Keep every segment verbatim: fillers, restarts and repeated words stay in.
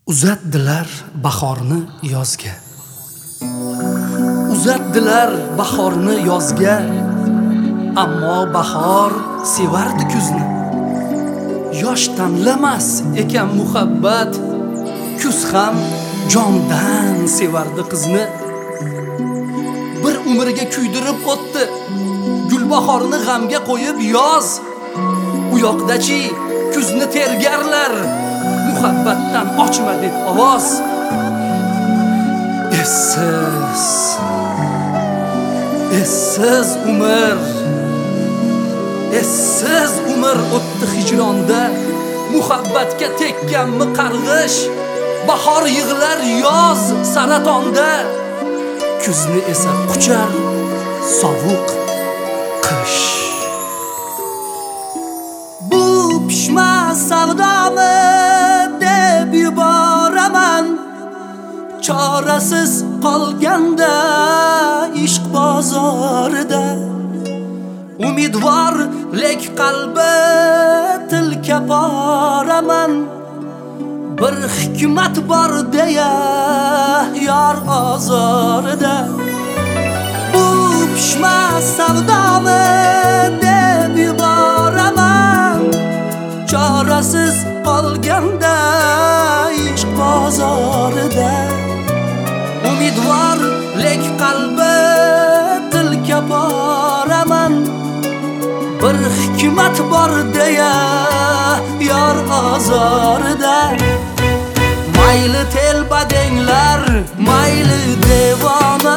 Uzatdilar bahorni yozga. Uzatdilar bahorni yozga. Ammo bahor sevardi kuzni. Yosh tanlamas ekan muhabbat. Kuz ham jondan sevardi qizni. Bir umriga kuydirib o'tdi. Gulbahorni g'amga qo'yib yoz. U yoqdachi kuzni tergarlar. Muhabbatdan ochma deb ovoz. Essiz Essiz umr Essiz umr o'tdi hijronda. Muhabbatga tekkanmi qarg'ish. Bahor yig'lar yoz saratonda. Kuzni esa quchar sovuq qish. Bu pishmas savdomi deb yuboraman. Chorasiz qolganda ishq bozorida. Umidvor lek qalbi tilka boraman. Bir hikmat bor deya yor ozorida. Bu pishmas savdomi deb yuboraman. Chorasiz qolganda ishq bozorida. Umidvor lek qalbi tilka boraman. Bir hikmat bor deya yor ozorida. Mayli telba denglar, mayli devona.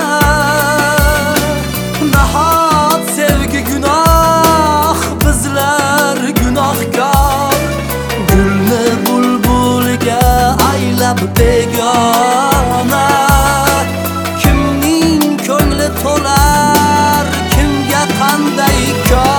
Nahot sevgi gunoh, bizlar gunohkor. Gulni bulbulga aylab begona. Kimning ko'ngli to'lar, kimga qanday kor.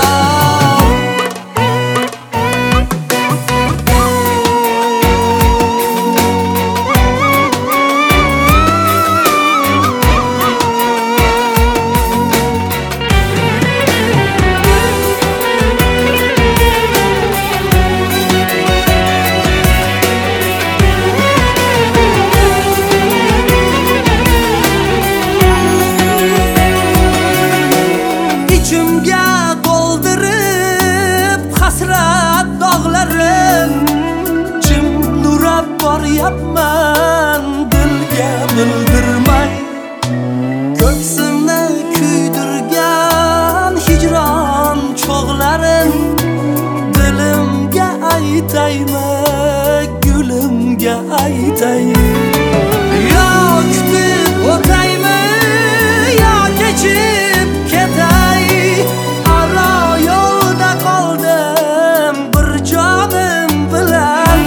Yapman dilga bildirmay. Ko'ksimni kuydirgan hijron cho'g'larin. Dilimga aytaymi, gulimga aytay. Yo kutib o'taymi, yo kechib ketay. Aro yo'lda qoldim bir jonim bilan.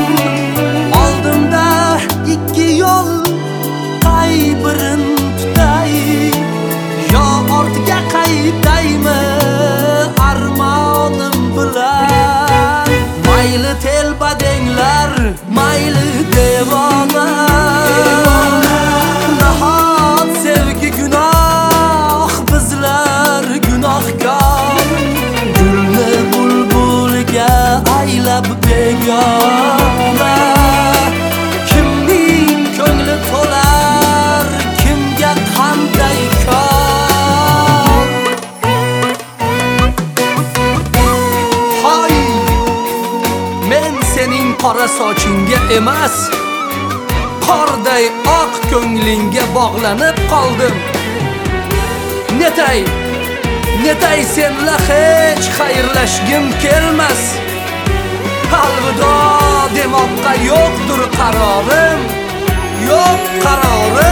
Ikki yo'l qaybirin tutay. Yo ortga qaytaymi armonim bilan. Mayli telba denglar, mayli devona. Nahot sevgi gunoh, bizlar gunohkor. Gulni bulbulga aylab begona. To'lar kimga qanday kor. Hoy, men sening qora sochingga emas, qorday oq ko'nglingga bog'lanib qoldim. Netay, netay senla hech xayrlashgim kelmas. Alvido demoqqa yo'qdir qarorim. Yo'q qarorim.